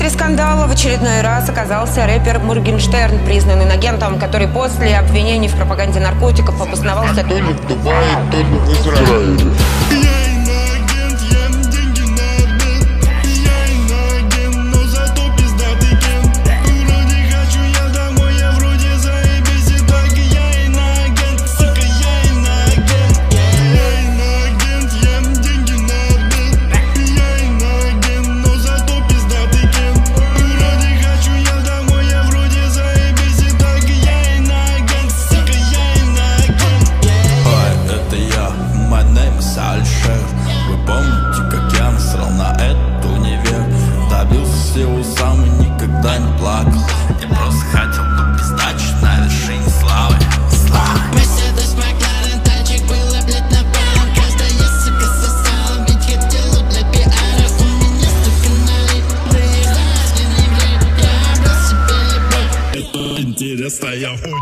эпицентре скандала в очередной раз оказался рэпер Моргенштерн, признанный агентом, который после обвинений в пропаганде наркотиков обосновался то ли в Дубае, то ли в Израиле. Вы помните, как я насрал на этот универ? Добился всего сам и никогда не плакал. Я просто хотел попиздачить на вершине славы. Мерседес, Макларен, тачек было, блядь, на пару. Каждая сука сосала, ведь хотела для пиара. У меня столько налит, доезжаешь, не влип. Я брал себе любовь. Это интересная хуй.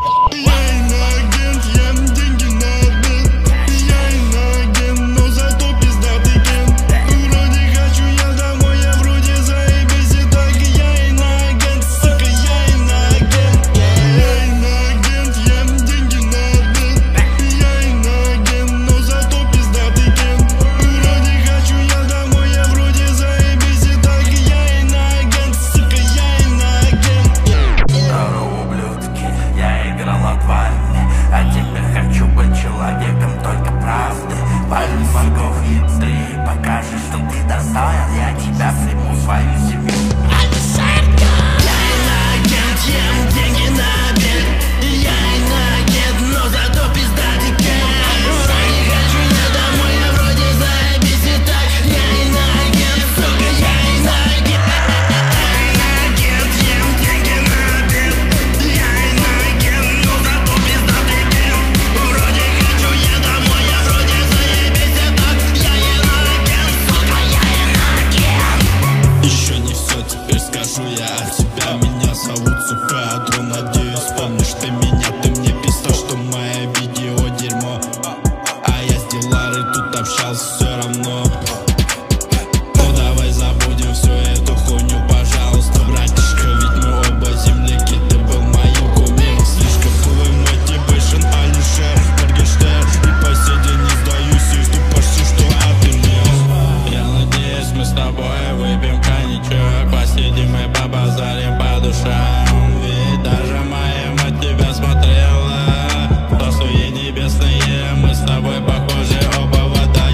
А теперь хочу быть человеком только правды. Пальмы моргов, ты покажешь, что ты достоин. Я тебя приму в свою семью. Я иноагент, ем деньги на обед. Я иноагент, но зато пиздатый кент. Не хочу я домой, я вроде заебись и так. Я иноагент, сука, я иноагент. Иноагент, ем деньги на обед. Я иноагент, но зато пиздатый кент. Вроде хочу я домой, я вроде заебись и так. Я иноагент, сука, я иноагент. Еще не все, теперь скажу я от тебя. Меня зовут Сукадру, надеюсь, помнишь ты меня. Ты мне писал, что мое видео дерьмо, а я с Диларой тут общался все равно. Ну давай забудем всю эту хуйню, пожалуйста, братишка. Ведь мы оба земляки, ты был моим кумиром. Слишком был мотивейшн, Алишер, Моргенштерн. И по сей день не сдаюсь, и жду почти что отымел. Я надеюсь, мы с тобой выпьем коньячок, посидим и побазарим по душам. Ведь даже моя мать тебя смотрела. Тосуи небесные, мы с тобой похожи, оба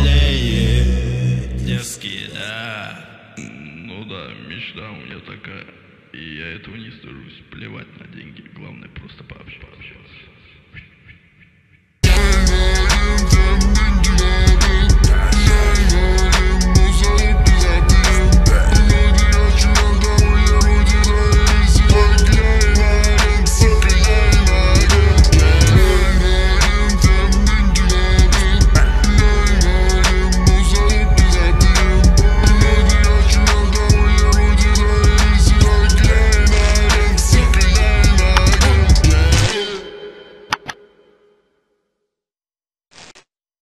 водолеи. Дерзкие, да. Ну да, мечта у меня такая. И я этого не стыжусь. Плевать на деньги. Главное просто пообщаться.